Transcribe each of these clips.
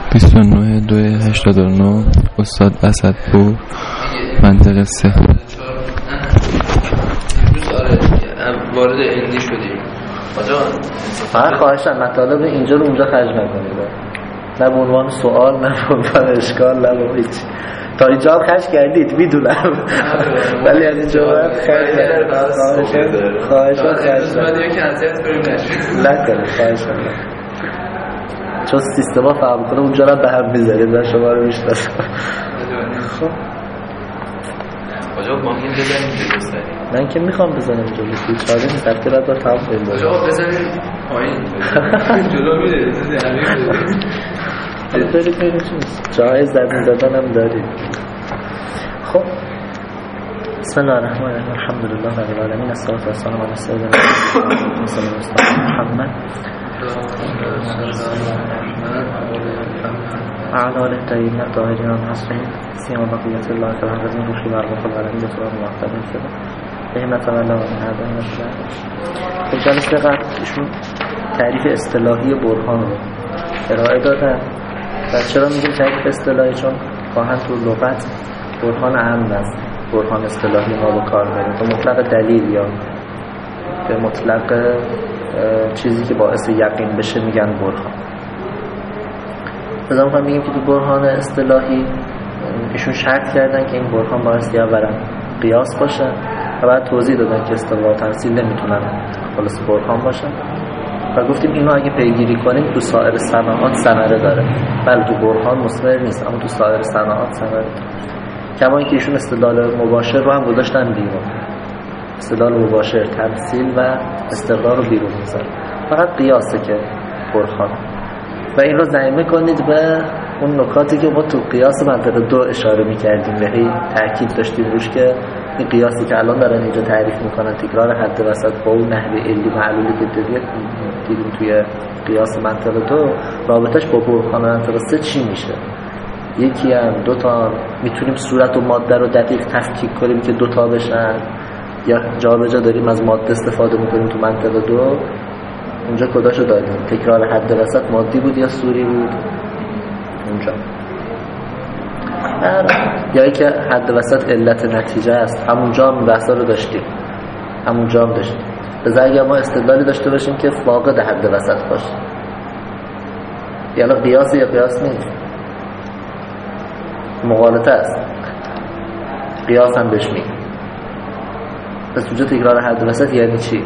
29/2/89 استاد اسدپور منطقه 3. وارد اندی شدیم آجا. فقط خواهشم مطالب اینجا رو اونجا خرج نکنید، نه به عنوان سوال نه به عنوان اشکال نه به هیچ. تا اینجا خرج کردید میدونم ولی از اینجا خرج خواهشم خرج نکنید چون سیستم ها فهم کنه اونجا را به هم میذارید و شما رو میشناسم. خب آجا ما این بزنیم درسته من که میخوام بزنم جلو هیچ حالی نیست هفته را دار تمام کنیم آجا بزنیم پایین جلو میره حالا دارید میریم چیز جای زدن هم دارید. خب بسم الله الرحمن الرحیم الحمدلله رب العالمین الصلاة والسلام علی سیدنا محمد وعلى آله الطاهرین الطاهرین المعصومین سیما بقیة الله فی الارض روحی مرغوب العالمین به طور موفق شده به همت الله و من هذا المشروع. در جلسه قبل ایشون تعریف اصطلاحی برهان رو ارائه دادن و چرا میگیم تعریف اصطلاحی؟ چون خواهند تو لغت برهان عام است، برهان اصطلاحی ما با کار بریم به مطلق دلیل یا به مطلق چیزی که باعث یقین بشه میگن برهان. مثلا ما میگیم که تو برهان اصطلاحی ایشون شرط کردن که این برهان بایستی اولا قیاس باشه و بعد توضیح دادن که استدلال و تمثیل نمیتونن خلاص برهان باشن و گفتیم اینو اگه پیگیری کنیم تو سایر صنعات ثمره داره. بله تو برهان مثمر نیست اما تو سایر صنعات ثمره داره. کما اینکه ایشون استدلال مباشر رو هم گذاشتن بیرون، استدلال مباشر تمثیل و استقرار رو بیرون میذارن، فقط قیاسه که برهان. و این رو ضمیمه کنید به اون نکاتی که ما تو قیاس منطقه 2 اشاره میکردیم، بهی تاکید داشتیم روش که این قیاسی که الان دارن اینجا تعریف میکنن تکرار حد وسط با اون نحوه علی معلولی که دیدیم توی قیاس منطقه 2 رابطش با برهان منطقه 3 چی میشه؟ یکی هم دو تا میتونیم صورت و ماده رو دقیق تفکیک کنیم که 2 تا بشن، یا جا به جا داریم از ماده استفاده میکنیم تو منطقه 2 اونجا کداشو داریم؟ تکرار حد وسط مادی بود یا صوری بود اونجا؟ یا ای که حد وسط علت نتیجه است، همونجا هم بحثا رو داشتیم، همونجا هم داشتیم. لذا اگر ما استدلالی داشته باشیم که فاقد حد وسط باشه، یعنی قیاس یا قیاس نیست، مغالطه است، قیاس هم بهش میگه. پس اونجا تکرار حد وسط یعنی چی؟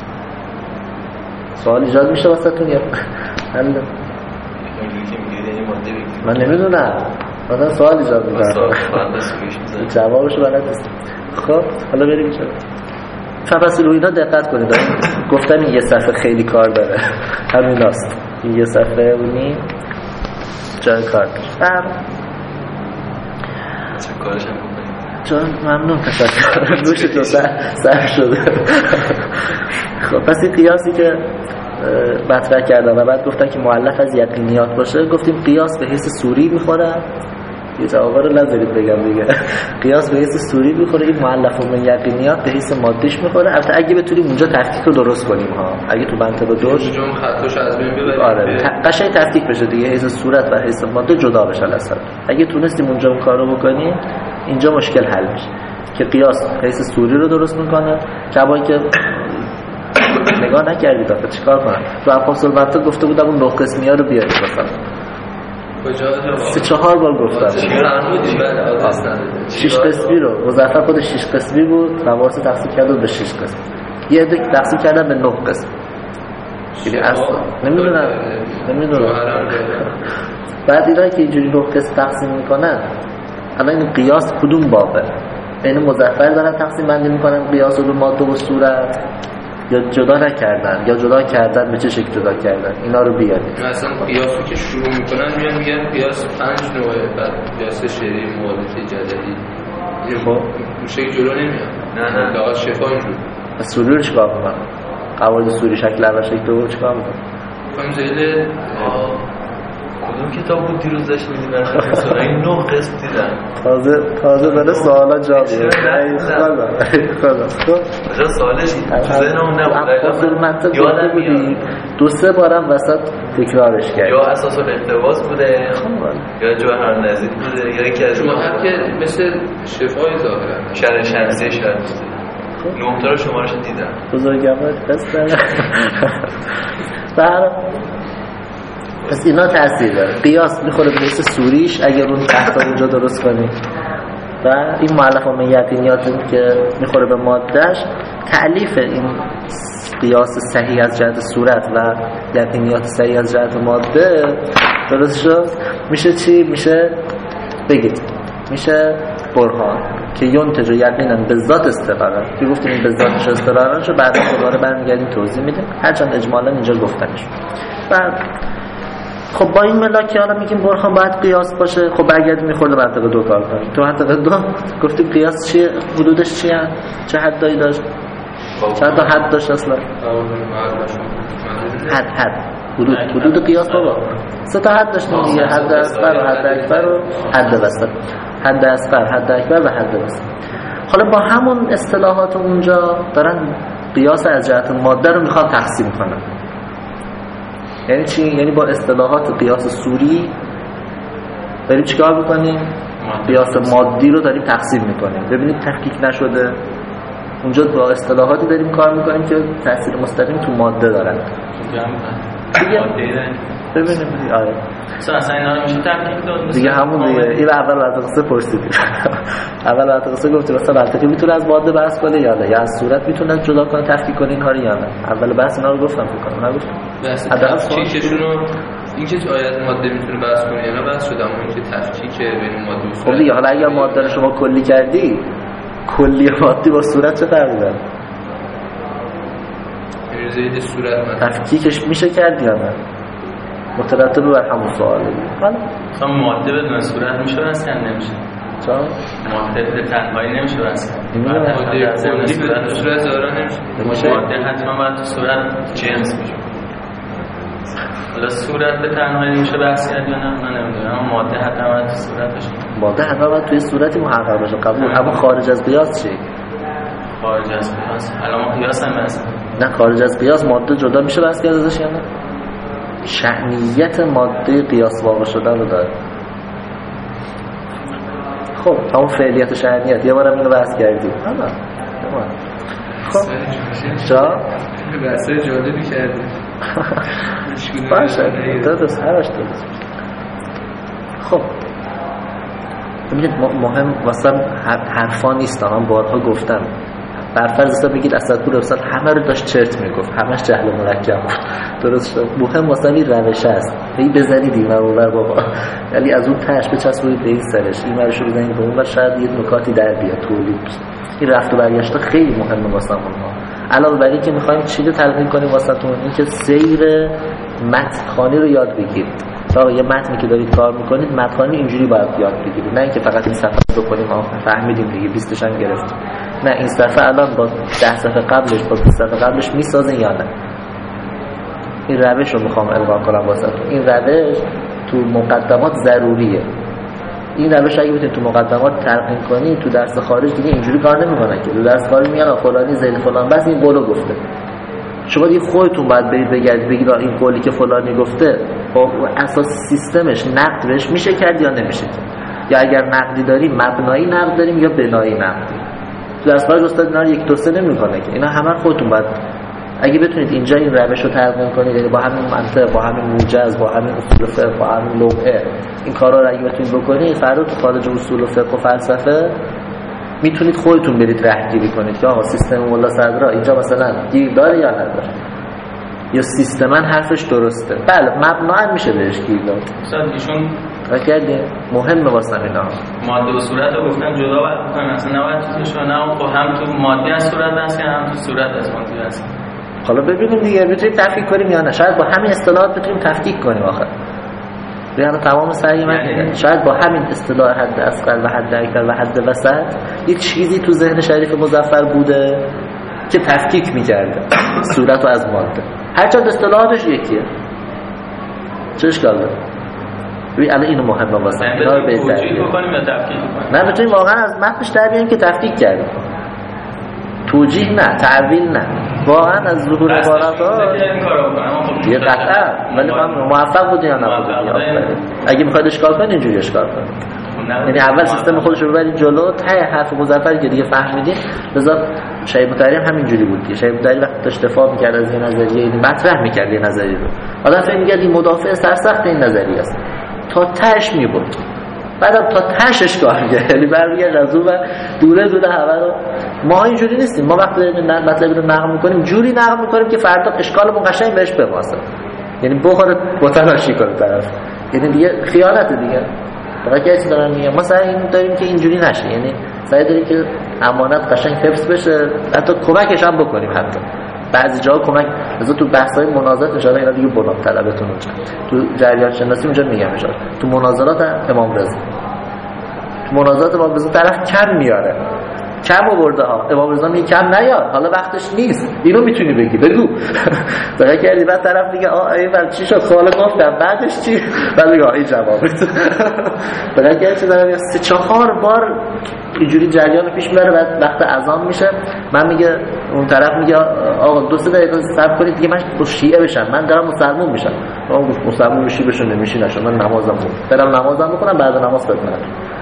سوال ایجاد میشه واسهتون یا حل؟ من نمیدونم، مثلا سوال ایجاد میکنم جوابشو بلد نیست. خب حالا بریم چرا تفاصیل و اینا دقت کنید. گفتم این یه صفحه خیلی کار داره، همین هست این یه صفحه اونی جای کار داره. چه کارش هم بکنید جان ممنون تشکر دوش تو سر شده. خب پس این قیاسی که مطرح کردم و بعد گفتن که مؤلف از یقینیات باشه، گفتیم قیاس به حیث صوری میخوره. یه جوابا رو نذارید بگم دیگه. قیاس به حیث صوری میخوره، این مؤلف من یقینیات به حیث مادیش میخوره. البته اگه بتونیم اونجا تفکیک رو درست کنیم ها، اگه تو منطقه دوش جون خطوش از بین ببریم، آره قشنگ تفکیک بشه دیگه، حیث صورت و حیث ماده جدا بشه اصلا. اگه تونستیم اونجا اون کارو بکنیم اینجا مشکل حل میشه که قیاس حیث صوری رو درست میکنه. کما که نگاه نکردید آخه چیکار کنم؟ تو افاصل منطق گفته بودم اون 9 قسمیه رو بیارید مثلا. کجا؟ 3-4 بار گفتم. 6 قسمی رو مظفر خود 6 قسمی بود، خواص تقسیم کرده به 6 قسم. یه عده تقسیم کردن به 9 قسم. یعنی اصلا نمیدونم. بعد اینا که اینجوری 9 قسم تقسیم میکنن، الان این قیاس کدوم بابه؟ این مظفر دارن تقسیم بندی میکنن قیاس رو به ماده و صورت، یا جدا نکردن یا جدا کردن، به چه شکل جدا کردن؟ اینا رو بیارید. مثلا قیاسو که شروع میکنن میگن قیاس 5 نوعه، بعد قیاس شرعی، مغالطه، جدلی. خب میشه جلو نمیاد. نه فقط شفا اینجور. سوری رو چیکار میکنن؟ قواعد سوری شکل اول شکل دوم چیکار میکنن؟ خواهیم زیل کدوم کتاب بود دیروز داشت میدیم مثلا این 9 قسط دیدن تازه داره سوالا جا میده. خلاص خب کجا سوالش تو ذهنمون نبود. افاصل منطق گفته بودیم 2-3 بارم وسط تکرارش کرد. یا اساس الاقتباس بوده یا جوهر نظیر بوده یا یکی از جوهر که مثل شفای ظاهرا شرح شمسی شرح نقطه رو شمارش دیدم بزرگوار دست داره. پس اینا تاثیر داره. قیاس میخوره به حیث سوریش اگر اون تحت اونجا درست کنی و این مؤلف و یقینیات که میخوره به مادهش. تعلیف این قیاس صحیح از جهت صورت و یقینیات صحیح از جهت ماده درست شد میشه چی؟ میشه بگید میشه برهان که ینتج یقینا به ذات استقرار که گفتیم این به ذاتش استقرار شو بعدا دوباره برمیگردیم توضیح میدیم هرچند اجمالا اینجا گفتنش. بعد خب با این ملاک حالا میگیم برهان باید قیاس باشه. خب برگردیم میخورده منطقه 2 کار کنیم. تو منطقه 2 گفتیم قیاس چیه؟ حدودش چیه؟ چه حدایی داشت؟ چند تا حد داشت اصلا؟ حد حدود قیاس بابا 3 تا حد داشتیم دیگه. حد اصغر و حد اکبر و حد وسط. حد اصغر، حد اکبر و حد وسط. حالا با همون اصطلاحات اونجا دارن قیاس از جهت ماده رو میخوان تقسیم کنن. یعنی چی؟ یعنی با اصطلاحات قیاس سوری داریم چیکار بکنیم؟ قیاس مادی رو داریم تقسیم میکنیم. ببینید تفکیک نشده. اونجا با اصطلاحاتی داریم کار میکنیم که تاثیر مستقیم تو ماده دارن. ببینیم آره اصلا اینا رو میشه تفکیک داد دیگه همون دیگه. این اول بعد قصه پرسیدیم. اول بعد قصه گفتیم مثلا منطقی میتونه از ماده بحث کنه یا نه، یا از صورت میتونه جدا کنه تفکیک کنه اینها رو یا نه. اول بحث اینا رو گفتم فکر کنم نگفتم. تفکیکشون رو این که آیات ماده میتونه بحث کنه یا نه بحث شد. اما این که تفکیک بین ماده و صورت خب دیگه حالا اگر ماده رو شما کلی کردی کلی مادی با صورت چه فرقی داره؟ زید صورت تفکیکش میشه کرد یا نه؟ مترتب بر همون سواله. حالا مثلا ماده بدون صورت میشه بس نمیشه. چرا؟ ماده به تنهایی نمیشه بس. ماده کلی بدون صورت ظاهرا نمیشه. ماده حتما باید تو صورت جنس میشه. حالا صورت به تنهایی میشه بس کرد یا نه من نمیدونم. ماده حتما باید تو صورت باشه. ماده حتما باید توی صورتی محقق باشه. قبول. اما خارج از قیاس چی؟ خارج از قیاس الان ما قیاس هم بس. نه خارج از قیاس ماده جدا میشه بس کرد ازش یا نه؟ شأنیت ماده قیاس واقع شده رو داره. خب همون فعلیت و شأنیت یه بارم اینو بحث کردیم. خب جا بحث جالبی کردیم. باشه درست هرش درست. خب ببینید مهم واسه حرفا نیست. من بارها گفتم برفرض حساب بگید اسدپور استاد همه رو داشت چرت میگفت همش جهل مرکب بود درست شد. مهم واسه این روش است. هی بزنید این ور بابا یعنی از اون تاش بچسبونید به این سرش این ورشو بزنید به اون و شاید یه نکاتی در بیاد تولید بشه. این رفت و برگشت خیلی مهمه واسه ما. علاوه بر این که می‌خوایم چی رو تلقین کنیم واسهتون این که سیر متن‌خوانی رو یاد بگیرید. تا یه متنی که دارید کار می‌کنید متن‌خوانی اینجوری باید یاد بگیرید. نه اینکه فقط این صفحه رو بکنیم فهمیدیم دیگه 20 تاش هم گرفتیم. نه این صفحه الان با 10 صفحه قبلش با 20 صفحه قبلش میسازن یا نه. این روش رو میخوام القا کنم واسهتون. این روش تو مقدمات ضروریه. این روش اگه بتونید تو مقدمات تلقین کنی تو درس خارج دیگه اینجوری کار نمیکنه که تو درس خارج میگن فلانی زید فلان بس این قولو گفته. شما دیگه خودتون باید برید بگردید بگید این قولی که فلانی گفته با اساس سیستمش نقد بهش میشه کرد یا نمیشه کرد. یا اگر نقدی داریم مبنایی نقد داریم یا بنایی نقد. تو درس خارج استاد اینا رو 1 2 3 نمیکنه که اینا همه خودتون باید اگه بتونید اینجا این روش رو تلقین کنید یعنی با همین منطق با همین موجز با همین اصول فقه با همین لوحه این کارا رو اگه بتونید بکنید فردا تو خارج اصول فقه و فلسفه میتونید خودتون برید رهگیری کنید که آقا سیستم مولا صدرا اینجا مثلا گیر داره یا نداره یا سیستما حرفش درسته. بله مبنا میشه بهش گیر داد. مثلا ایشون کردیم مهمه واسه اینا ماده و صورت رو گفتن جدا باید بکنیم مثلا نباید چیزشو نه خب هم تو ماده از صورت هست هم تو صورت از ماده هست. حالا ببینیم دیگه بتونیم تفکیک کنیم یا نه. شاید با همین اصطلاحات بتونیم تفکیک کنیم آخر. یعنی تمام سعی من شاید با همین اصطلاح حد اصغر و حد اکبر و حد وسط یه چیزی تو ذهن شریف مظفر بوده که تفکیک می‌کرده صورت رو از ماده. هرچند اصطلاحاتش یکیه. چه اشکال داره؟ ببین الان اینو مهمه واسه اینا رو بهتر بکنیم یا تفکیک کنیم. نه بتونیم واقعا از متنش در بیاریم که تفکیک کردیم. توجیه نه، تعویل نه. واقعا از ظهور عبارت‌ها یه قطعا، ولی من موفق بودی یا نبودی؟ اگه میخواید اشکال کنید اینجوری اشکال کنید، یعنی اول سیستم خودش رو ببرید جلو، ته حرف مظفری که دیگه فهمیدین. لذا شیخ مطهری هم همینجوری بود دیگه. شیخ مطهری وقتی داشت دفاع می‌کرد از یه نظریه، مطرح می‌کرد یه نظریه رو، آدم فکر می‌کرد این مدافع سرسخت این نظریه است، تا تهش می‌برد، بعدم تا تهش اشکال می‌کرد، یعنی برمیگرد از اون و دوره همه رو. ما اینجوری نیستیم، ما وقتی مطلب رو نقل می‌کنیم جوری نقل می‌کنیم که فردا اشکالمون قشنگ بهش بواسه، یعنی بخوره متلاشی کنه طرف، یعنی دیگه خیانت دیگه. فقط یه چیزی دارم میگم، ما سعی داریم که اینجوری نشه، یعنی سعی داریم که امانت قشنگ حفظ بشه، حتی کمکش هم بکنیم، حتی بعضی جاها کمک. مثلا تو بحث‌های مناظرات ان شاءالله اینا دیگه بلند طلبتون اونجا تو جریان شناسی اونجا میگم ان شاءالله، تو مناظرات امام رضا، تو مناظرات امام رضا طرف کم میاره، کم آورده ها، امام رضا میگه کم نیار، حالا وقتش نیست، اینو میتونی بگو دقیقاً کردی. بعد طرف میگه ایول چی شد، سوال گفتم بعدش چی، بعد میگه این جوابت دقیقاً کردی. چه دارم 3-4 بار اینجوری جریان پیش میبره. بعد وقت اذان میشه، من میگه اون طرف میگه آقا 2-3 دقیقه صبر کنید دیگه، من شیعه بشم، من دارم مسلمان میشم. آقا مسلمان میشی بشو نمیشی نشو، من نمازم برم نمازم بکنم، بعد نماز خدمت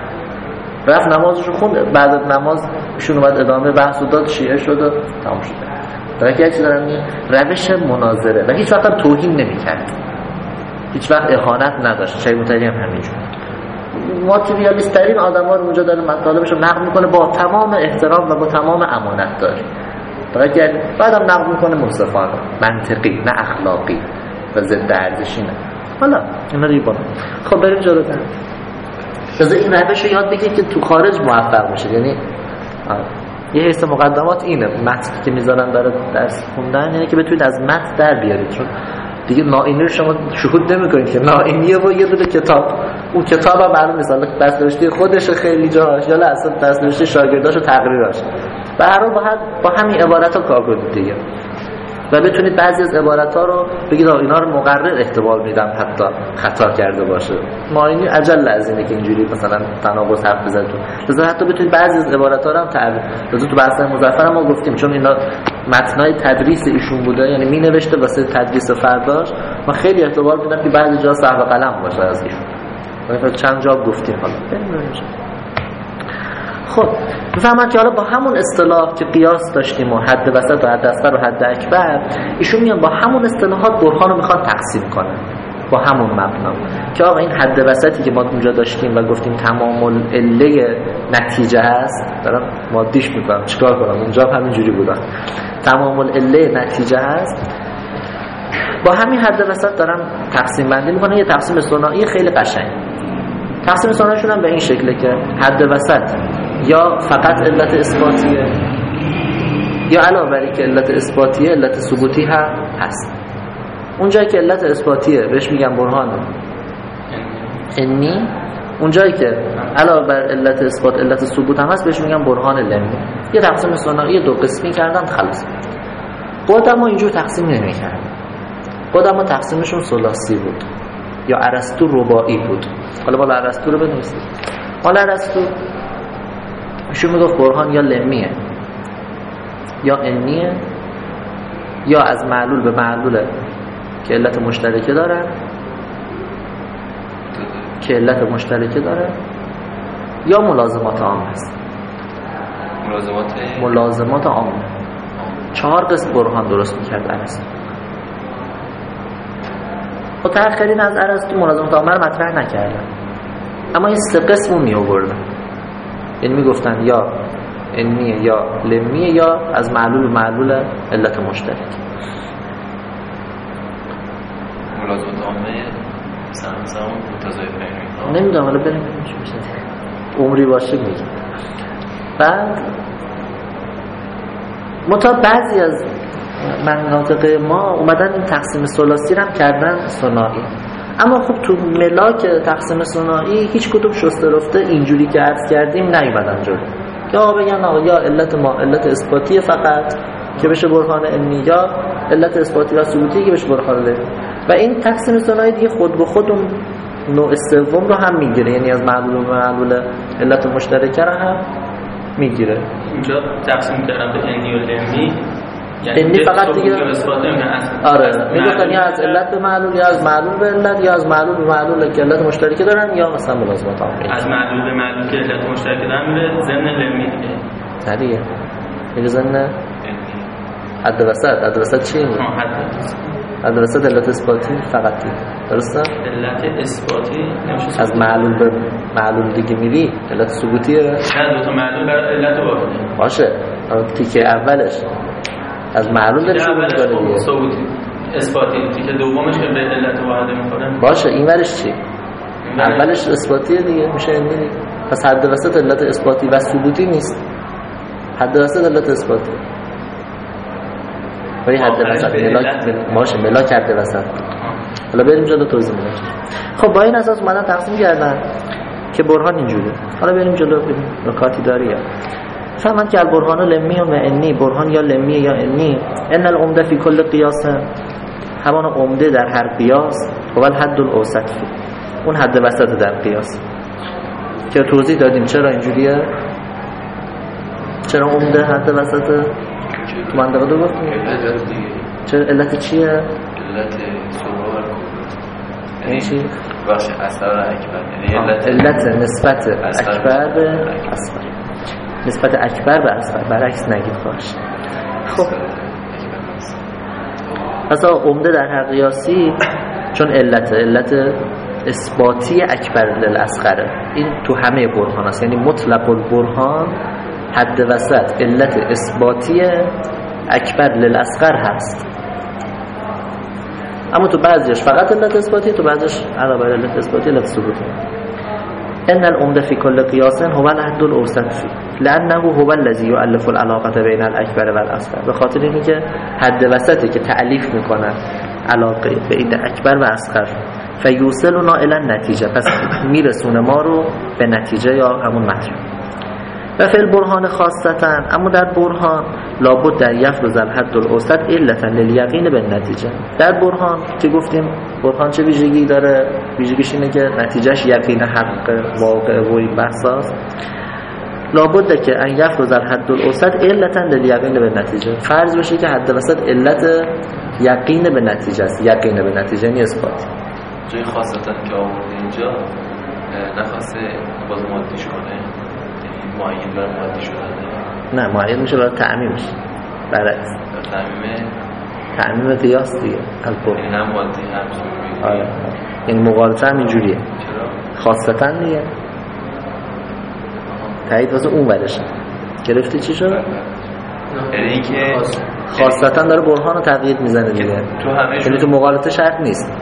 رفت نمازشو خوند. بعد نماز ایشون اومد ادامه بحث و داد، شیعه شد و تمام شد. درک یه چیزی دارم میگم، روش مناظره و هیچ وقت توهین نمی‌کرد، هیچ وقت اهانت نداشت. شیخ مطهری هم همینجور ماتریالیست ترین آدم‌ها رو اونجا داره مطالبش رو نقد میکنه با تمام احترام و با تمام امانت داری. درک بعدم نقد میکنه منصفانه، منطقی، نه اخلاقی و ضد ارزشی نه. حالا اینا رو بگم. خب بریم جلوتر. لازم این روش رو یاد بگیرید که تو خارج موفق بشید. یعنی یه حس مقدمات اینه، متن که میذارن برای درس خوندن، یعنی که بتونید از متن در بیارید، چون دیگه نائینی رو شما شهود نمی‌کنید که نائینیه و یه دونه کتاب، اون کتاب هم معلوم نیست حالا دست‌نوشته خودش خیلی جاهاش یا اصلا دست‌نوشته شاگرداش و تقریراش. به هر حال با همین عبارت‌ها کار کنید دیگه و بتونید بعضی از عبارت‌ها رو بگید اینا رو مقرر احتمال میدم حتی خطا کرده باشه. نائینی عجل از اینه که اینجوری مثلا تناقض حرف بزنید، لذا حتی بتونید بعضی از عبارت‌ها رو هم تعبیر. لذا تو بحث مظفر ما گفتیم چون اینا متنای تدریس ایشون بوده، یعنی مینوشته واسه تدریس فرداش، ما خیلی احتمال میدم که بعضی جا صاحب قلم باشه از ایشون. مثلا چند جا گفتیم حالا خب میفهمن که حالا با همون اصطلاح که قیاس داشتیم و حد وسط و حد اصغر و حد اکبر، ایشون میان با همون اصطلاحات برهان رو میخوان تقسیم کنن با همون مبنا که آقا این حد وسطی که ما اونجا داشتیم و گفتیم تمام العله نتیجه است، دارم مادیش میکنم چیکار کنم، اونجا همینجوری بودن تمام العله نتیجه است، با همین حد وسط دارم تقسیم بندی میکنه. یه تقسیم ثنایی خیلی قشنگ. تقسیم ثناییشون هم به این شکله که حد وسط یا فقط علت اثباتیه یا علاوه بر اینکه علت اثباتیه علت ثبوتی هم هست. اونجایی که علت اثباتیه بهش میگم برهان انی، اونجایی که علاوه بر علت اثبات علت ثبوت هم هست بهش میگم برهان لمی. یه تقسیم ثنایی 2 قسمی کردن خلاص. خودم ما اینجور تقسیم نمی‌کردم، خودم ما تقسیمشون ثلاثی بود یا ارسطو رباعی بود. حالا بالا ارسطو رو بنویسید. حالا ارسطو ایشون میگفت برهان یا لمیه یا انیه یا از معلول به معلوله که علت مشترکه داره یا ملازمات عامه است. ملازمات عامه 4 قسم برهان درست میکرد ارسطو. متأخرین از ارسطو ملازمات عامه رو مطرح نکردن، اما این 3 قسم رو می آوردن، یعنی میگفتن یا انیه یا لمیه یا از معلول به معلول علت مشترک. ملازمات عامه سمسم متضایفه نمیدونم، حالا بریم چی میشه عمری باشه میگه. بعد بعضی از مناطق ما اومدن این تقسیم ثلاثی رو هم کردن ثنایی، اما خب تو ملاک تقسیم ثنایی هیچ کدوم شسته رفته اینجوری که عرض کردیم نیومدن جلو که آقا بگن یا علت ما علت اثباتی فقط که بشه برهان انی یا علت اثباتی و ثبوتی که بشه برهان لمی. و این تقسیم ثنایی دیگه خود به خود اون نوع سوم رو هم میگیره، یعنی از معلول به معلول علت مشترکه رو هم میگیره. اینجا تقسیم کردن به انی و لمی یعنی فقط دیگه آره میگفتن یا از علت به معلول یا از معلول به علت یا از معلول به معلول که علت مشترکی دارن یا مثلا ملازمات عامه. از معلول به معلول که علت مشترکی دارن میره ضمن لمی دیگه. نه دیگه میگه ضمن حد وسط چی میگه؟ حد وسط علت اثباتی فقط دیگه درسته؟ علت اثباتی نمیشه از معلول به معلول دیگه میری علت ثبوتیه. نه دو تا معلول برای علت واحده باشه تیکه اولش از معلول داره شروع می‌کنه دیگه ثبوتی اثباتی تیکه دومش که به علت واحده می‌خوره باشه این ورش چی؟ اولش اثباتیه دیگه میشه علمی. پس حد وسط علت اثباتی و ثبوتی نیست، حد وسط علت اثباتی ولی حد وسط باشه ملاک حد وسط. حالا بریم جلو توضیح میدم. خب با این اساس اومدن تقسیم کردن که برهان اینجوریه. حالا بریم جلو ببینیم نکاتی داره یا فهمن که البرهان لمی و انی، برهان یا لمی یا انی. ان العمده فی کل قیاس، همان عمده در هر قیاس و الحد الاوسط فی، اون حد وسط در قیاس که توضیح دادیم چرا اینجوریه، چرا عمده حد وسط تو منطقه دو گفتیم چرا علت چیه؟ علت سرور یعنی چی؟ بخش اثر اکبر، یعنی علت نسبت اکبر به اصغر، نسبت اکبر به اصغر، برعکس نگید خواهش. خب پس عمده در هر قیاسی چون علت اثباتی اکبر للاصغر، این تو همه برهان هست، یعنی مطلق البرهان حد وسط علت اثباتی اکبر للاصغر هست، اما تو بعضیش فقط علت اثباتی، تو بعضیش علاوه بر علت اثباتی علت ثبوتی. ان العمده فی کل قیاس هو الحد الاوسط فی لانه هو الذی یؤلف العلاقه بین الاکبر و الاصغر، به خاطر اینکه حد وسطی که تألیف میکنه علاقه بین اکبر و اصغر، فیوصلنا الی النتیجه، پس میرسونه ما رو به نتیجه یا همون مطلب. و فی البرهان خاصتا، اما در برهان لابد در یفرض الحد الاوسط علتا للیقین بالنتیجه. در برهان که گفتیم برهان چه ویژگی داره؟ ویژگیش اینه که نتیجهش یقین حق واقع و این بحثاست. لابد که ان یفرض الحد الاوسط علتا للیقین بالنتیجه، فرض بشه که حد وسط علت یقین به نتیجه است، یقین به نتیجه یعنی اثبات. جای خاصتا که آورده اینجا نخواسته باز مادیش کنه، معین برای مادی شدن؟ نه معین میشه برای تعمیمش، برعکس تعمیم قیاس دیگه یعنی هم مادی هم سوری. آره یعنی مقالطه هم اینجوریه. چرا؟ خاصتا دیگه تایید واسه اون ورشه. گرفتی چی شد؟ یعنی اینکه خاصتا داره برهان رو تقیید میزنه دیگه، یعنی تو مقالطه شرط نیست،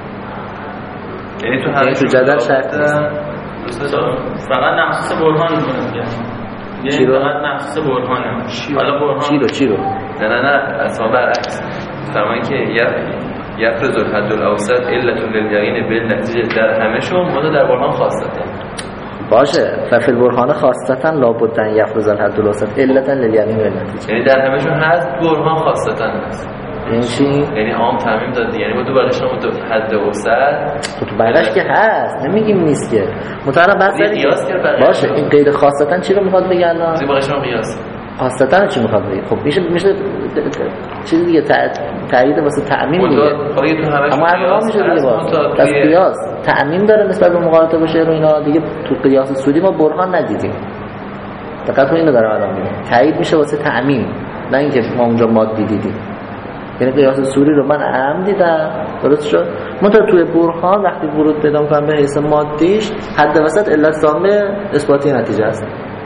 یعنی تو جدل شرط نیست، فقط نقص برهان میکنه. چی رو؟ فقط نقص برهانه. حالا برهان چی رو؟ نه اصلا برعکس. فرمان که یفرض الحد الاوسط علت للیقین بالنتیجه در همه شون ما در برهان خاصتا باشه. ففی البرهان خاصتا لابد ان یفرض الحد الاوسط علتا للیقین بالنتیجه، یعنی در همه شون هست برهان خاصتا هست. این چی؟ یعنی عام تعمیم داد، یعنی با دو برش هم حد اوسط تو برش که هست، نمیگیم نیست که مطالعه بس باشه. این قید خاصتا چی رو میخواد بگه الان؟ زیر برش هم قیاس خاصتا چی میخواد بگه؟ خب میشه چیز دیگه تایید واسه تعمیم دیگه، اما الان میشه دیگه باز پس قیاس تعمیم داره نسبت به مقالطه باشه رو اینا دیگه. تو قیاس سودی ما برهان ندیدیم، دقت کنید اینو دارم الان میگم، تایید میشه واسه تعمیم، نه اینکه ما اونجا مادی دیدیم. یعنی قیاس سوری رو من عام دیدم، درست شد. منتها توی برهان وقتی ورود پیدا می‌کنم به حیث مادیش حد وسط علت ثابت اثباتی نتیجه است.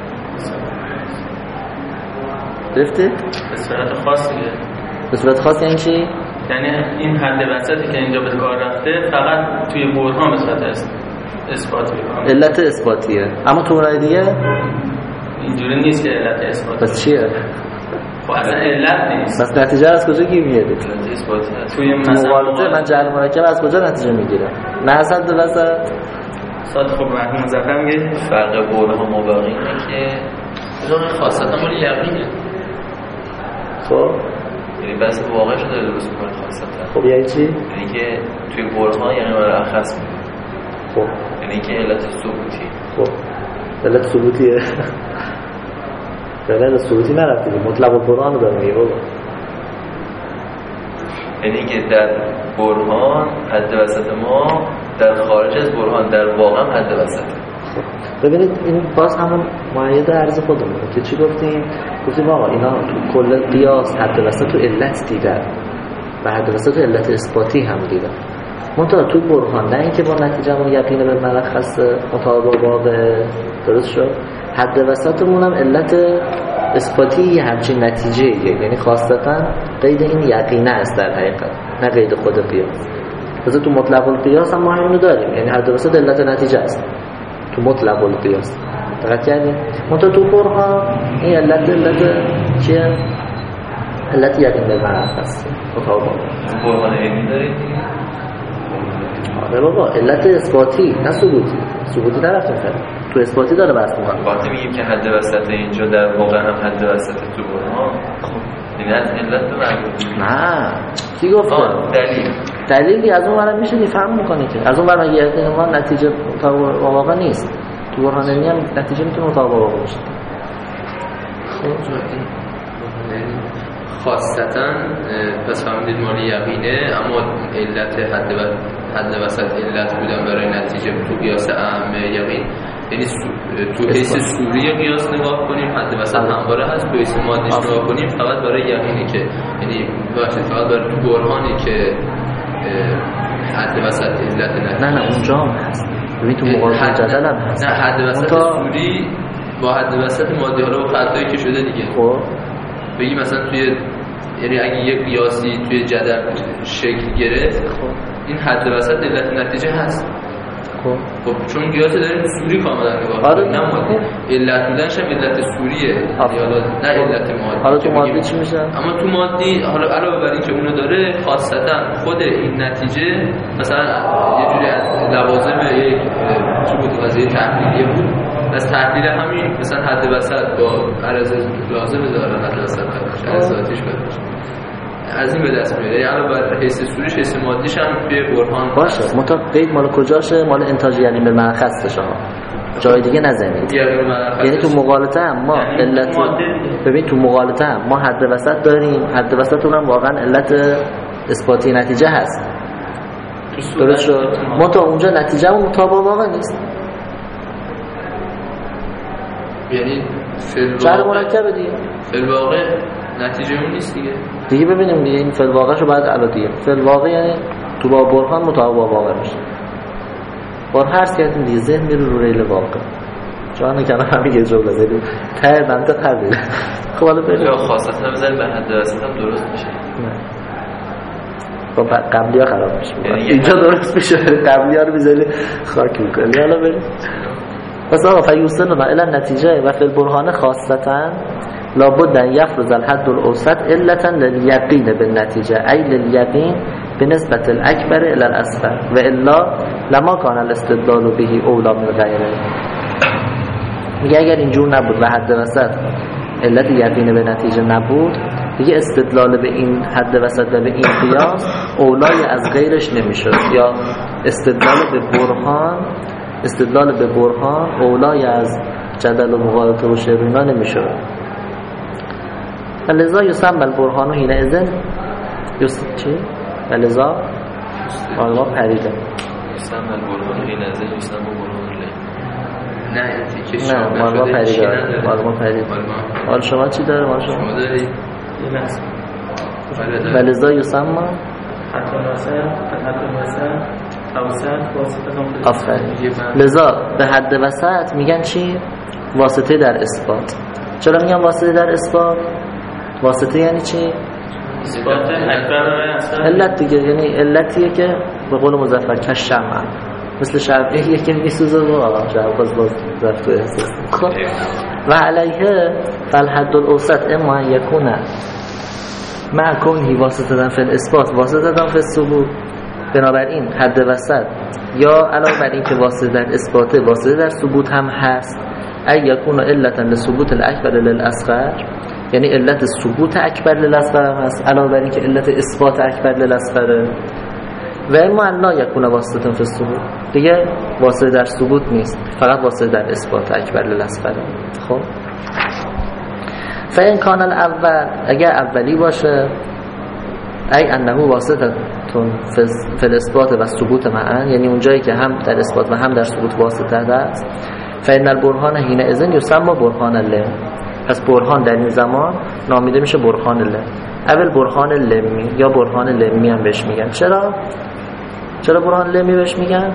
گرفتید؟ به صورت خاص دیگه. به صورت خاص یعنی چی؟ یعنی این حد وسطی که اینجا به کار رفته فقط توی برهان به صورت اثباتی می‌کنه. علت اثباتیه. اما تو اونای دیگه اینجوری نیست که علت اثباتی. پس چیه؟ خب اصلا علت نیست. بس نتیجه از کجا گیر میاد؟ توی مقالطه من جعل مرکب از کجا نتیجه میگیره؟ نه حد وسط. صد خب مرحوم مظفر میگه فرق برهان و باقی اینه که اون خاصتا مال یقینه. خب یعنی بس واقع شده درست میکنه خاصتا. خب یعنی چی؟ یعنی که توی برهان یعنی مرخص میکنه. خب یعنی که علت ثبوتی. خب علت ثبوتیه. علت ثبوتی نرفتی، مطلق القرآن رو داره میگه بابا. یعنی که در برهان حد وسط ما، در خارج از برهان در واقع هم حد وسطه. ببینید این باز همون معید عرض خودمونه که چی گفتیم آقا اینا تو کل قیاس حد وسط تو علت دیدن و حد وسط تو علت اثباتی هم دیدن، منتها تو برهان نه اینکه با نتیجه ما یقین به ملخص مطابق واقع درست شد، حد وسطمون هم علت اثباتی همچین نتیجه، یعنی خاصتا قید این یقینه است در حقیقت، نه قید خود قیاس. مثلا تو مطلق القیاس هم ما همینو داریم، یعنی حد وسط علت نتیجه است تو مطلق القیاس. دقت کردیم؟ منتها تو برهان این علت چیه؟ علت یقین به ملخص مطابق برهان علمی دارید؟ آره بابا، علت اثباتی نه ثبوتی نرفتیم فعلا، تو اثباتی داره بحث می‌کنه. وقتی میگیم که حد وسط اینجا در واقع هم حد وسط تو برهان، یعنی از علت تو مربوط نه کی گفت؟ دلیلی از اون برای میشه فهم میکنه که از اون برای یقین ما نتیجه مطابق واقع نیست، تو برهان علمی هم نتیجه میتونه مطابق واقع باشه. خاصتا پس فهمیدید مال یقینه، اما علت حد وسط علت بودن برای نتیجه تو قیاس اعم یقین، یعنی تو حیث سوری قیاس نگاه کنیم حد وسط همواره هست، تو حیث مادیش نگاه کنیم فقط برای یقینی که یعنی فقط برای تو برهانی که حد وسط علت نتیجه. نه اونجا هم هست، ببین تو مقایسه جدل هم هست. نه حد وسط سوری با حد وسط مادی حالا با خطایی که شده دیگه. خب بگی مثلا توی یعنی اگه یک قیاسی توی جدل شکل گرفت، خب این حد وسط علت نتیجه هست. خب چون قیاس داریم سوری کاملا نگاه کنیم، نه مادی. علت بودنش هم علت سوریه، حالا نه علت مادی. حالا تو مادی چی میشه؟ اما تو مادی حالا علاوه بر این که اونو داره، خاصتا خود این نتیجه مثلا یه جوری از لوازم یک چی بود، قضیه تحلیلیه بود، از تحلیل همین مثلا حد وسط با عرض لازم داره حد وسط عرض ذاتیش باشه، از این به دست میاد. یعنی علاوه بر حیث سوریش حیث مادیش هم توی برهان باشه. مطابق قید مال کجاشه؟ مال انتاج یعنی به ملخصش ها، جای دیگه نزنید. یعنی تو مغالطه هم ما علت، ببین تو مغالطه هم ما حد وسط داریم، حد وسط اونم واقعا علت اثباتی نتیجه هست، درست شد؟ ما تا اونجا نتیجه هم مطابق واقع نیست، یعنی چرا مرکبه دیگه فی الواقع نتیجه اون نیست دیگه ببینیم دیگه این فی الواقعشو بعد الان دیگه فی الواقع یعنی تو با برهان مطابق واقع میشه. بار هرس کردیم دیگه ذهن میره رو ریل واقع، جان کنه همین یه جمله زدیم ته منطق قبلی. خب حالا بریم خاصتا بزنیم به حد وسط هم درست میشه. خب قبلی ها خراب میشه، اینجا درست میشه، قبلی ها رو میذاری خاک میکنی. حالا بریم پس آقا فیوصلنا الى النتیجه و فی البرهان خاصتا لابد ان یفرض الحد الاوسط علتا للیقین بالنتیجه ای للیقین بنسبت الاکبر الى الاصغر و الا لما کان الاستدلال به اولا من غیره. میگه اگر اینجور نبود و حد وسط علت یقین به نتیجه نبود، دیگه استدلال به این حد وسط و به این قیاس اولای از غیرش نمیشد، یا استدلال به برهان اولای از جدل و مغالطه و شبینا نمیشد. لذا یسمى البرهان حین اذن چی؟ لذا ما پریده یسمى البرهان حین اذن یسمى برهان لی نه ما پریده مال شما چی داره؟ مال شما داری لذا یسمى لذا به حد وسط میگن چی؟ واسطه در اثبات. چرا میگن واسطه در اثبات؟ واسطه یعنی چی؟ اثبات علت دیگه، یعنی علتیه که به قول مظفر کش شمع، مثل شمعیه که میسوزه و شمع باز رفت و احساس. خب و علیه فالحد الاوسط اما یکونه مع کونهی واسطه فی الاثبات واسطه فی الثبوت. بنابراین حد وسط یا علاوه بر این که واسطه در اثبات واسطه در ثبوت هم هست، ای یکون علتا لثبوت الاکبر للاصغر، یعنی علت ثبوت اکبر للاصغر هم هست علاوه بر این که علت اثبات اکبر للاصغر. و اما لا یکون واسطه فی الثبوت، دیگه واسطه در ثبوت نیست، فقط واسطه در اثبات اکبر للاصغر. خب فإن کان الاول، اگر اولی باشه ای انه واسطه فی الاثبات و ثبوت معا، یعنی اونجایی که هم در اثبات و هم در ثبوت واسطه است. فإن البرهان حين اذن یسمى برهان الله، پس برهان در این زمان نامیده میشه برهان الله. اول برهان لمی یا برهان لمی هم بهش میگن. چرا برهان لمی بهش میگن؟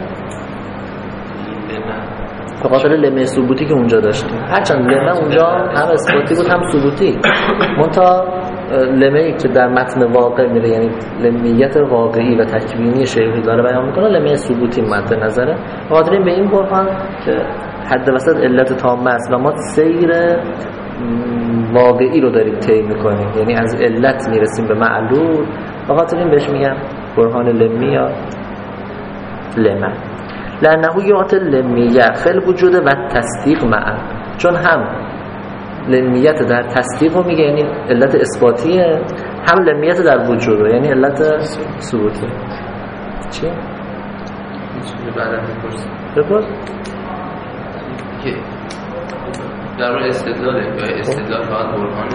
به خاطر لمه ثبوتی که اونجا داشتیم. هرچند لمه اونجا هم اثباتی بود هم ثبوتی، منتها لمه‌ای که در متن واقع میره، یعنی لمیت واقعی و تکوینی شیخی داره بیان میکنه، لمه ثبوتی مد نظره. به خاطر این به این برهان که حد وسط علت تامه است و ما سیر واقعی رو داریم طی میکنیم، یعنی از علت میرسیم به معلول، به خاطر این بهش میگن برهان لمی یا لمه. لانه یعطی لمیه فی الوجود و تصدیق معا، چون هم لمیت در تصدیق رو میگه یعنی علت اثباتیه، هم لمیت در وجود رو یعنی علت ثبوتی. چی؟ بعدم میپرسیم بپرس که در راه استدلاله یا استدلال فقط برهانه؟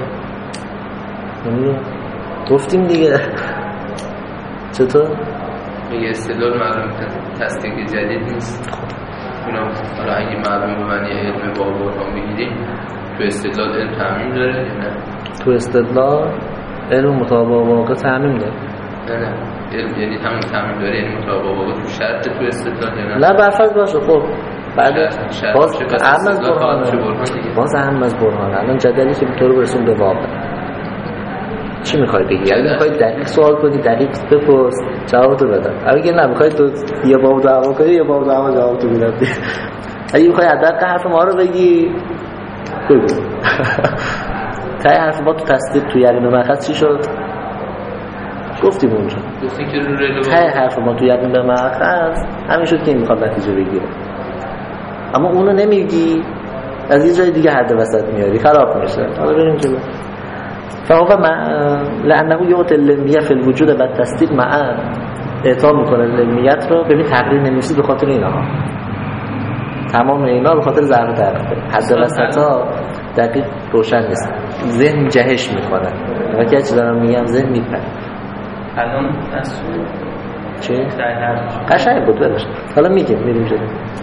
گفتیم دیگه. چطور؟ میگه استدلال معلوم تصدیق جدید نیست. اونا حالا اگه معلوم به معنی علم با برهان بگیریم، تو استدلال علم تعمیم داره یا نه؟ تو استدلال علم مطابق واقع تعمیم داره. نه علم یعنی همون تعمیم داره، یعنی مطابق واقع تو شرط تو استدلال یا نه؟ نه برفرض باشه. خب بعد باز اهم از برهان، باز اهم از برهان. الان جدلی که تو رو برسون به واقع چی میخوای بگی؟ اگه میخوای دقیق سوال کنی دقیق بپرس جواب تو بدم. اگه نه میخوای تو یه باب دعوا کنی یه باب دعوا جواب تو بدم. اگه میخوای حداقل حرف ما رو بگی بگو. تای حرف ما تو تصدیق تو یقین به مأخذ چی شد؟ گفتیم اونجا. گفتیم که رو رلو تای حرف ما تو یقین به مأخذ همین شد که این میخواد نتیجه بگیره. اما اونو نمیگی، از یه جای دیگه حد وسط میاری، خراب میشه. حالا بریم جلو. فهو لانه یعطی اللمیه فی الوجود و تصدیق معا، اعطا میکنه لمیت رو. ببین تقریر نمیسی به خاطر اینا، تمام اینا به خاطر ضرب تعریفه. حد وسطا دقیق روشن نیست، ذهن جهش میکنه. وقتی چیزا رو میگم ذهن میپره. الان اصول چی؟ قشنگ بود برش. حالا میریم جلو.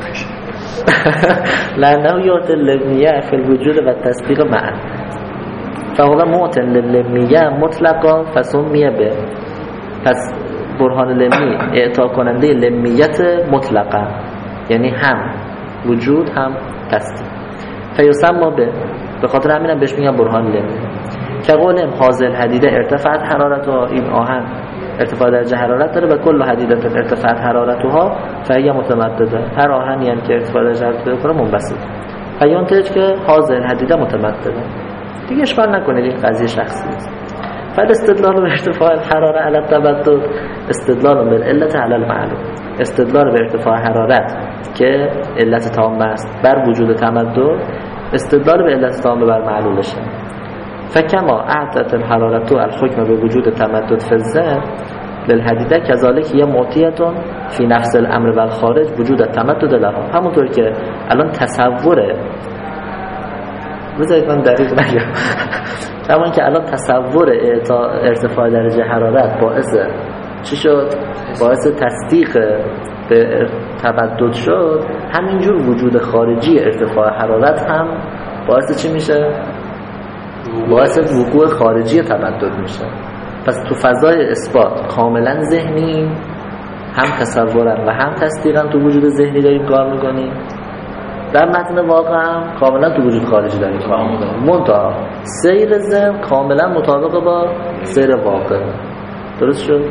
لانه یعطی اللمیه فی الوجود و تصدیق معا، فهو معطی للمیه مطلقا فسمیه به. پس برهان لمی اعطا کننده لمیت مطلقا، یعنی هم وجود هم تصدیق. فیسمى به خاطر همینم بهش میگن برهان لمی. که قولم حاضر حدیده ارتفاعت حرارتها، این آهن ارتفاع درجه حرارت داره و کل حدیده ارتفاعت حرارتها فهی متمدده. هر آهنی هم که ارتفاع درجه حرارت داره منبسط. فینتج که حاضر حدیده متمدده. دیگه اشکال نکنید این قضیه شخصی است. فالاستدلال به ارتفاع الحراره علی التبدد استدلال بالعلت علی المعلوم، استدلال به ارتفاع حرارت که علت تامه است بر وجود تمدد، استدلال به علت تامه بر معلولشه. فکما اعطت الحرارت الحکم به وجود تمدد فی الذهن للحدیده کذالک یه معطیتون فی نفس الامر و الخارج وجود تمدد لها. همونطور که الان تصوره، بذارید من دقیق نگم، اما که الان تصور ارتفاع درجه حرارت باعث چی شد؟ باعث تصدیق به تمدد شد، همینجور وجود خارجی ارتفاع حرارت هم باعث چی میشه؟ باعث وقوع خارجی تمدد میشه. پس تو فضای اثبات کاملا ذهنی، هم تصورن و هم تصدیقن تو وجود ذهنی داریم کار میکنیم. در متن واقع هم کاملا تو وجود خارجی داریم کار میکنیم. منتها سیر ذهن کاملا مطابق با سیر واقع. درست شد؟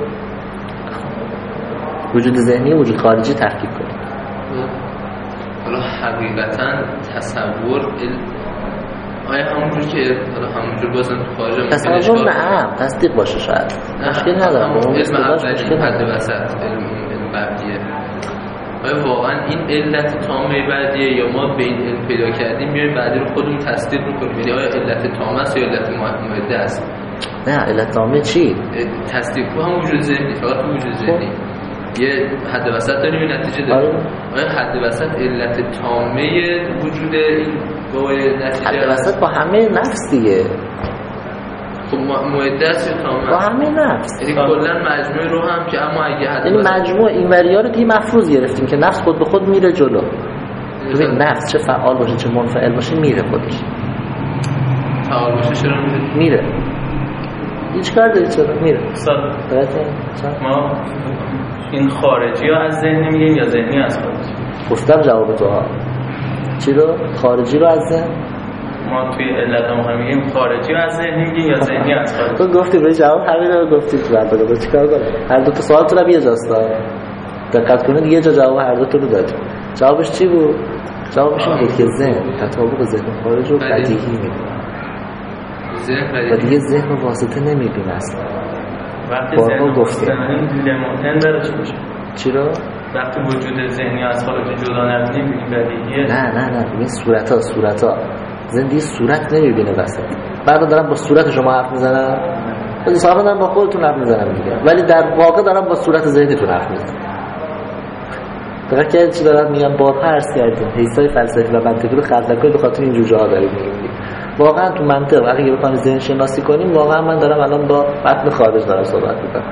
وجود ذهنی و وجود خارجی تفکیک کنیم. حالا حقیقتا تصور آیا همونجور که همونجور بازم تو خارج تصور نه تصدیق باشه شاید مشکل نداره. علم اولی حد وسط علم بعدیه. آیا واقعا این علت تامه بعدیه یا ما به این علم پیدا کردیم میایم بعدی رو خودمون تصدیق میکنیم؟ یعنی آیا علت تامه است یا علت معده است؟ نه علت تامه چی؟ تصدیق تو هم وجود ذهنی، فقط تو وجود ذهنی یه حد وسط داریم یه نتیجه داریم. آیا حد وسط علت تامه وجود این با نتیجه حد وسط با همه نفس دیگه. خب معده است یا تامه با همین نفس، یعنی کلا مجموعه رو هم که اما اگه یعنی مجموع این وریا رو دیگه مفروض گرفتیم که نفس خود به خود میره جلو. ببین نفس چه فعال باشه چه منفعل باشه میره خودش. فعال باشه چرا میره؟ هیچ کار داری چرا میره؟ درسته؟ ما این خارجی ها از ذهن میگیم یا ذهنی از خارجی؟ گفتم جواب تو ها. چی رو؟ خارجی رو از ذهن؟ ما توی علت هم میگیم خارجی رو از ذهن میگیم یا ذهنی از خارجی؟ تو گفتی به جواب همین رو گفتی تو بعد رو چیکار کنم؟ هر دو تا سوال تو رو یه جاست. دقت کنید یه جا جواب هر دو تا رو داد. جوابش چی بود؟ جوابش این بود که ذهن تطابق ذهن خارج رو بدیهی می‌دونه. و دیگه ذهن واسطه نمی‌بینه اصلا. وقتی ذهن گفته لموتن داره چی میشه؟ چی رو؟ وقتی وجود ذهنی از خارج جدا نمی‌بینیم بدیهیه. نه این صورتا ذهن دیگه صورت نمی‌بینه واسه. بعد دارم با صورت شما حرف می‌زنم. ولی صاحبا دارم با خودتون حرف می‌زنم دیگه. ولی در واقع دارم با صورت ذهنتون حرف می‌زنم. فقط که چی دارم میگم بارها عرض کردیم حسای فلسفی و منطقی رو خلق کنید به خاطر این جوجه ها داریم میگیم. واقعا تو منطق اگه بخوایم ذهن شناسی کنیم واقعا من دارم الان با متن خارج دارم صحبت میکنم.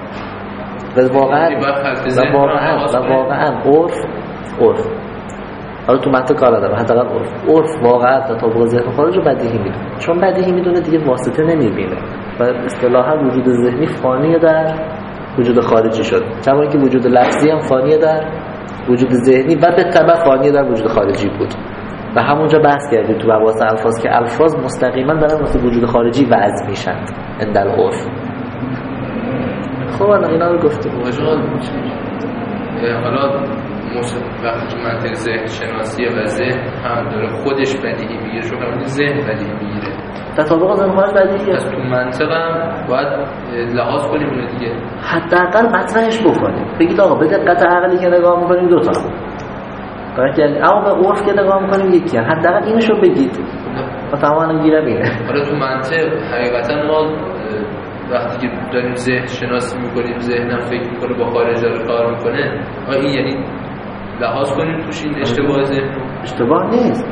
واقعا عرف حالا تو منطق کار ندارم حداقل عرف واقعا تطابق ذهن خارج رو بدیهی میدونه. چون بدیهی میدونه دیگه واسطه نمیبینه و اصطلاحا وجود ذهنی فانیه در وجود خارجی شد. کما اینکه وجود لفظی هم فانیه در وجود ذهنی و به تبع فانیه در وجود خارجی بود. و همونجا بحث کردیم تو مباحث الفاظ که الفاظ مستقیما دارن واسه وجود خارجی وضع میشن اندل عرف. خب اینا رو گفتیم. حالا وقتی که منطق ذهن شناسیه و ذهن هم داره خودش بدیهی میگیره چون همین ذهن بدیهی میگیره تطابق ذهن خارج بدیهیه. پس تو منطق هم باید لحاظ کنیم اونو دیگه حداقل مطرحش بکنیم. بگید آقا به دقت عقلی که نگاه میکنیم دو تا اما به عرف که نگاه میکنیم یکی هم. حداقل اینشو بگید و تماما گیرم اینه. حالا تو منطق حقیقتا ما وقتی که داریم ذهن شناسی میکنیم ذهنم فکر میکنه با خارج داره کار میکنه این یعنی لحاظ کنیم توش این اشتباه ذهن اشتباه نیست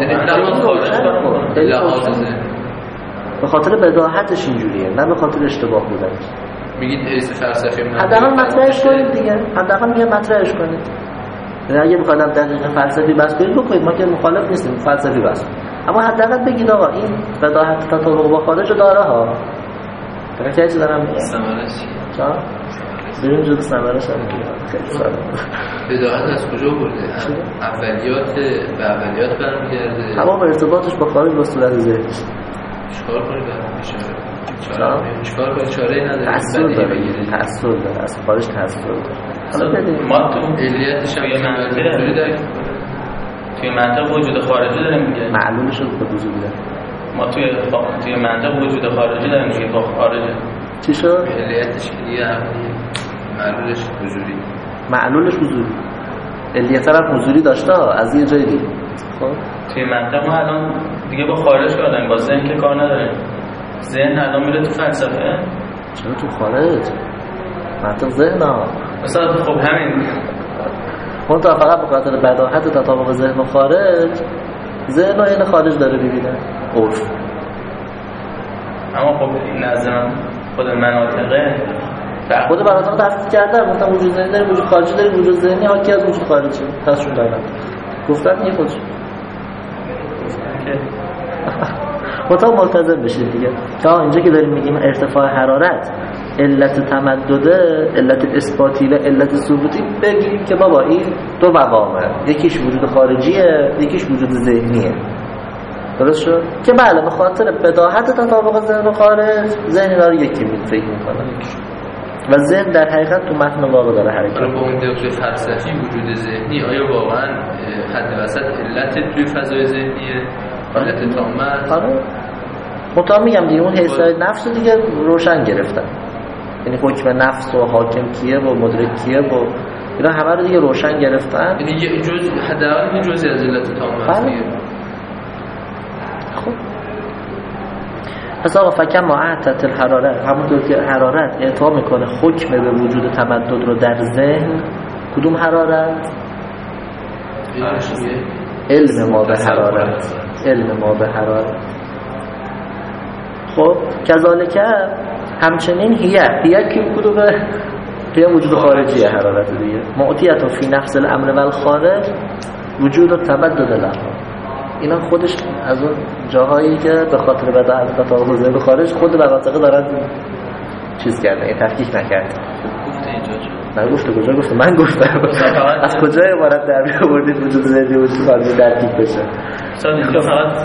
لحاظ ذهن به خاطر بداهتش اینجوریه نه به خاطر اشتباه بودنش. میگید حیث فلسفی حداقل مطرحش کنید دیگه. حداقل میگه مطرحش کنید. اگه بخواید دقیقاً فلسفی بحث کنید بکنید ما که مخالف نیستیم فلسفی بحث. اما حداقل بگید آقا این بداهت تطابق با خارج داره ها. فقط چیزی دارم میگم. ثمرش چا؟ بریم جلو ثمرش هم میگم. خیلی ساده. بداهت از کجا برده؟ اولیات برمیگرده. تمام ارتباطش با خارج با صورت ذهنی. چیکار کنید چیکار کنید چاره‌ای نداره. تأثیر داره. از خارج تأثیر داره. ما تو علیتش هم یه منطقی داریم. توی منطق وجود خارجی داریم میگه. معلومش رو به وجود داره. ما توی منطق وجود خارجی داریم میگه با خارجه. چی شد؟ علیتش دیگه معلولش حضوری. علیت هم حضوری داشته از یه جای دیگه. خب توی منطق ما الان دیگه با خارج کار داریم با ذهن که کار نداریم. ذهن الان میره تو فلسفه. چرا تو خارج؟ منطق ذهن ها مثلا خب همین اون تا فقط به خاطر بداهت تطابق ذهن و خارج ذهن و این خارج داره ببینه عرف. اما خب این نظر خود مناطقه خود مناطق تفکیک کرده گفتم وجود ذهنی داره وجود خارجی داره وجود ذهنی حاکی از وجود خارجی تصشون دارن گفتن یه خودشون مطابق ملتزم بشید دیگه. تا اینجا که داریم میگیم ارتفاع حرارت علت تمدده علت اثباتی و علت ثبوتی بگیم که بابا این دو مقامه یکیش وجود خارجیه یکیش وجود ذهنیه. درست شد؟ که بله به خاطر بداهت تطابق ذهن و خارج ذهن اینا رو یکی فکر میکنه و ذهن در حقیقت تو متن واقع داره حرکت. با اون دقیق فلسفی وجود ذهنی آیا واقعا حد وسط علت توی فضای ذهنیه؟ علت تامه؟ آره مطمئن میگم دیگه اون حسای نفس دیگه روشن گرفتن. یعنی حکم نفس و حاکم کیه و مدرک کیه و اینا همه رو دیگه روشن گرفتن. یعنی یه جزء حداقل یه جزئی از علت تامه است دیگه. خب پس آقا فکر معطل الحرارت همونطور که حرارت اعطا میکنه حکم به وجود تمدد رو در ذهن. کدوم حرارت؟ علم ما به حرارت. علم ما به حرارت. خب کذالک همچنین هیه که کدومه هیه وجود خارجیه حرارت دیگه معطیت فی نفس الامر و الخارج وجود و تبدد لها. اینا خودش از اون جاهایی که به خاطر بداهت و تاوزه به خارج خود براتقه دارن چیز کرده، این تحقیق نکرد. من گفته من گفتم از کجای عبارت در بیاوردید وجود ذهنی وجود خارجی ترکیب بشه؟ اینجا فقط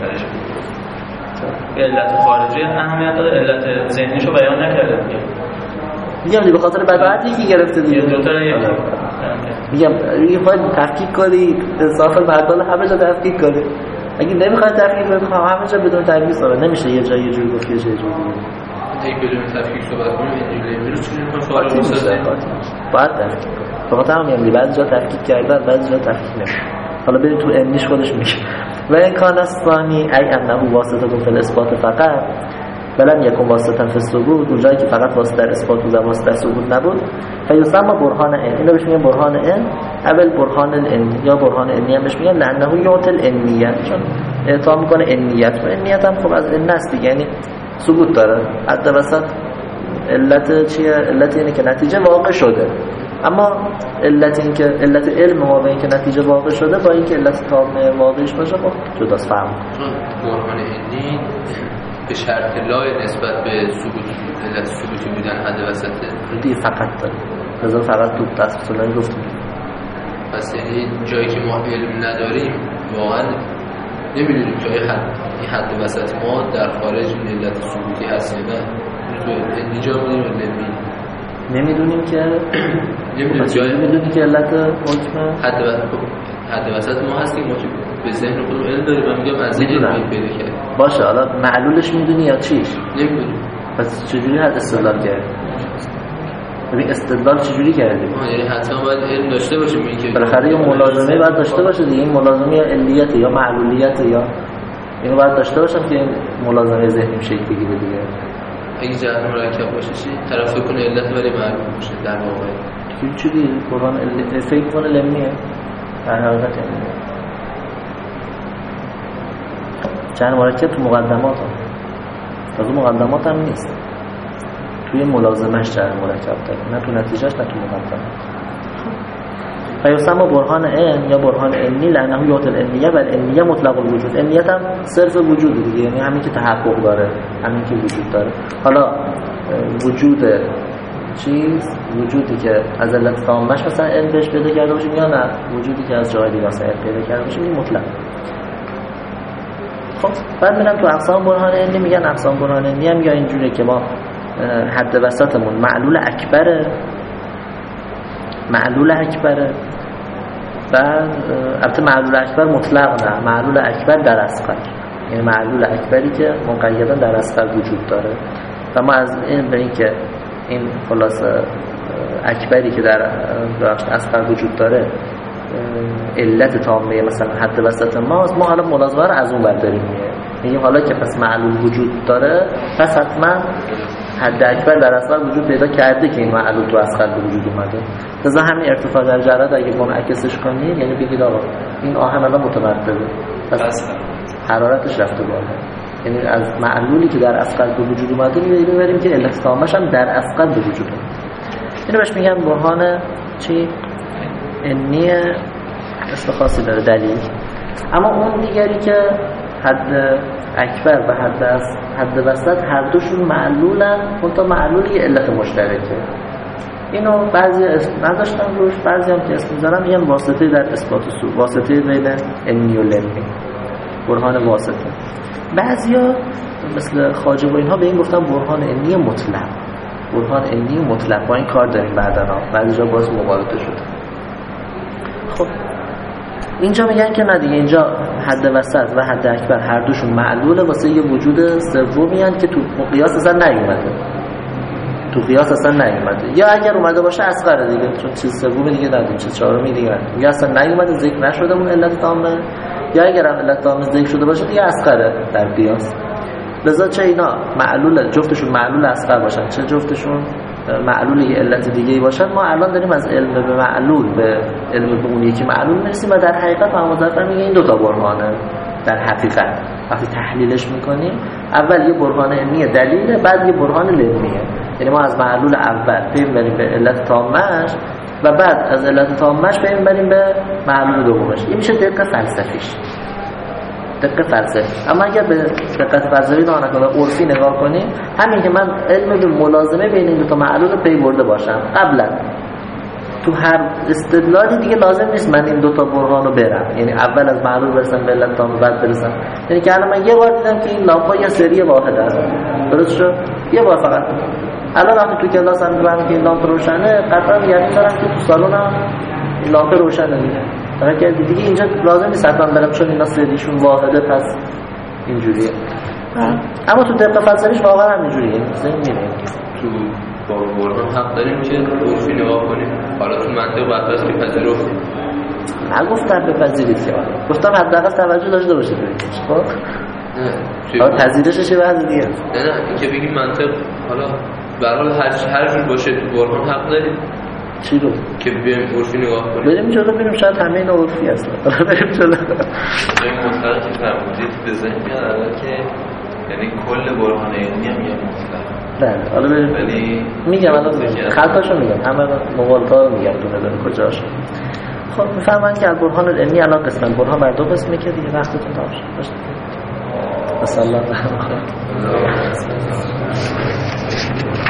علت خارجی اهمیت داره، علت ذهنیشو بیان نکرده دیگه. میگم به خاطر بداهتی که گرفته دیگه. میگم یه باید تحقیق کنی، انصاف مردان همه جا تحقیق کنی. اگه نمیخواد تحقیق کنی همه جا بدون تحقیق صحبت نمیشه. یه جایی یه جوری گفت یه جایی اگه بدون تحقیق صحبت کنیم اینجوری میشه چون میخوام سوال بپرسم باید تحقیق فقط همین بعضی جا تحقیق کردن بعضی جا تحقیق نمیشه. حالا بریم تو علمیش خودش میگه و این کان الثانی ای انه واسطه فی الاثبات فقط ولم یکن واسطه فی الثبوت، اونجایی که فقط واسطه در اثبات بود و واسطه در ثبوت نبود فیسمى برهان علم. اینو بهش میگن برهان علم اول برهان العلم یا برهان علمی هم بهش میگن لانه یعطی العلمیت، چون اعطا میکنه علمیت و علمیت هم خب از علم است دیگه، یعنی ثبوت داره. حد وسط علت چیه؟ علت اینه که نتیجه واقع شده، اما علت این که علت علم ما به این که نتیجه واقع شده با این که علت تام واقعیش باشه خب جداست. فهم برهان علمی به شرط لای نسبت به ثبوت علت ثبوتی بودن حد وسطه دیگه فقط داره لذا فقط تو تفصیلا گفتم. پس یعنی جایی که ما علم نداریم واقعا نمیدونیم که این حد وسط ما در خارج علت ثبوتی هست یا نه. اینجا میدونیم نمیدونیم که نمیدونیم جایی میدونیم که علت حکم حد وسط ما هست که ما به ذهن خودمون علم داریم. من میگم از ذهن علم پیدا کردیم باشه. حالا معلولش میدونی یا چیش؟ نمیدونیم. پس چجوری حد استدلال کردی؟ ببین استدلال چجوری کردی؟ یعنی حتما باید علم داشته باشیم این که بالاخره یه ملازمه باید داشته باشه دیگه. این ملازمه یا علیت یا معلولیت یا اینو باید داشته باشم که این ملازمه ذهنی شکل بگیره دیگه. اگه جهت مرکب باشه چی؟ طرف کنه علت ولی معلوم باشه در واقع چی دیگه؟ قرآن فکر کنه لمیه در حقیقت جهت مرکب تو مقدمات هم از اون مقدمات هم نیست، توی ملازمش جهت مرکب داره، نه تو نتیجهش نه تو مقدمات. فیسمى برهان علم یا برهان علمی لانه یعطی العلمیه و العلمیه مطلق الوجود. علمیت هم صرف وجود دیگه، یعنی همین که تحقق داره، همین که وجود داره. حالا وجود چیز وجودی که از علت تامش مثلا علم بهش پیدا کرده باشیم یا نه وجودی که از جای دیگه مثلا پیدا کرده باشیم این مطلق. خب بعد میرم تو اقسام برهان علمی. میگن اقسام برهان علمی هم یا اینجوریه که ما حد وسطمون معلول اکبره و البته معلول اکبر مطلق نه، معلول اکبر در اصغر، یعنی معلول اکبری که مقیدا در اصغر وجود داره و ما از این به این که این خلاصه اکبری که در اصغر وجود داره علت تامه مثلا حد وسط ماست، ما حالا ملازمه رو از اون برداریم میگیم حالا که پس معلول وجود داره پس حتما حد اکبر در اصغر وجود پیدا کرده که این معلول تو اصغر به وجود اومده. لذا همین ارتفاع در جرات اگه منعکسش کنید یعنی بگید آقا این آهن الان متمدده پس حرارتش رفته بالا، یعنی از معلولی که در اصغر به وجود اومده میبریم که علت تامش هم در اصغر به وجود اومده. اینو بهش میگن برهان چی؟ علمی اسم خاصی داره دلیل. اما اون دیگری که حد اکبر و حد وسط هر دوشون معلولن، منتها معلولی علت مشترکه. اینو بعضی اسم نداشتن روش، بعضی هم که اسم میذارن میگن واسطه در اثبات اصول، واسطه بین علمی و لمی، برهان واسطه. بعضیا مثل خواجه و اینها به این گفتن برهان علمی مطلق. برهان علمی مطلق با این کار داریم بعدنا، بعضی جا باز مبالغه شده. خب اینجا میگن که نه دیگه، اینجا حد وسط و حد اکبر هر دوشون معلوله واسه یه وجود سومی ان که تو قیاس اصلا نیومده، تو قیاس اصلا نیومده، یا اگر اومده باشه اصغر دیگه، چون چیز سومی دیگه نداریم، چیز چهارمی دیگه یا اصلا نیومده ذکر نشده اون علت تامه، یا اگر هم علت تامه ذکر شده باشه دیگه اصغره در قیاس. لذا چه اینا معلول جفتشون معلول اصغر باشن چه جفتشون معلول یه علت دیگه‌ای باشن، ما الان داریم از علم به معلول به علم به اون یکی معلول میرسیم و در حقیقت محمد ظفر میگه این دو تا برهانه در حقیقت. وقتی تحلیلش میکنیم اول یه برهان علمی دلیله، بعد یه برهان علمیه. یعنی ما از معلول اول پیم بریم به علت تامش و بعد از علت تامش پیم بریم به معلول دومش. این میشه دقت فلسفیش، دقت فلسفی. اما اگر به دقت فلسفی نگاه نکنیم و عرفی نگاه کنیم، همین که من علم به ملازمه بین این دو تا معلول رو پی برده باشم قبلا، تو هر استدلالی دیگه لازم نیست من این دو تا برهان رو برم، یعنی اول از معلول برسم به علت تام بعد برسم. یعنی که الان من یه بار دیدم که این لامپا یه سری واحد است، درست شد؟ یه بار فقط. الان وقتی تو کلاس هم میگم که این لامپ روشنه، قطعا یعنی دارم که تو سالن هم این لامپ روشنه دیگه. فقط که دیگه اینجا لازم نیست حتما برم چون اینا سریشون واحده پس اینجوریه. اما تو دقت فلسفیش واقعا همینجوریه. یعنی میبینیم تو با برهان حق داریم که عرفی نگاه کنیم. حالا تو منطق وقت هست که پذیرفتیم. نگفتم بپذیرید که گفتم حداقل توجه داشته باشید ببینید. خب حالا پذیرشش یه بحث دیگه. نه اینکه بگیم منطق حالا به هر حال هر جور باشه تو برهان حق داریم. چی رو؟ که بیایم عرفی نگاه کنیم. بریم جلو بریم، شاید همه اینا عرفی هست. بریم جلو. این مطلق که فرمودید به ذهن میاد الان که یعنی کل برهان علمی هم یه مطلق. بله حالا بریم میگم الان خطاشو میگم، همه مغالطه‌ها رو میگم دونه دونه کجاش. خب میفهمن که البرهان العلمی الان قسم برهان بر دو قسمه که دیگه وقتتون تمام شد. بسم الله الرحمن الرحیم.